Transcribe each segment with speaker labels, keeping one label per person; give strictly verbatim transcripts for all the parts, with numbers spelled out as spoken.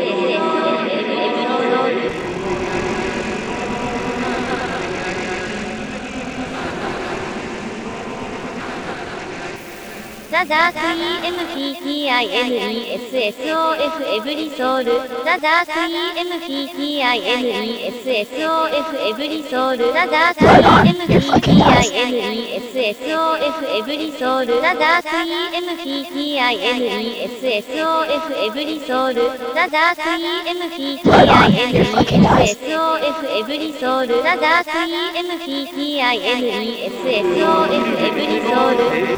Speaker 1: ザ・ダーク イーエムピーティーアイエヌイーエスエスオーエフ エブリソウルザ・ダーク イーエムピーティーアイエヌイーエスエスオーエフ エブリソウルザ・ダーク イーエムピーティーアイエヌイーエスエスオーエフ エブリソウルザ・ダーク イーエムピーティーアイエヌイーエスエスオーエフ エブリソウルザ・ダーク イーエムピーティーアイエヌイーエスエスオーエフ エブリソウルザ・ダーク イーエムピーティーアイエヌイーエスエスオーエフ エブリソウル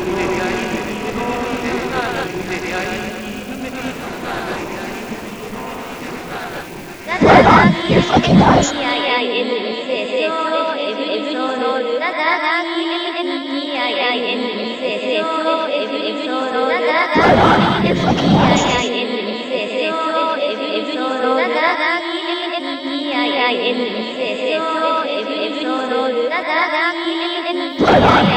Speaker 2: You're fucking nuts. You're fucking nuts.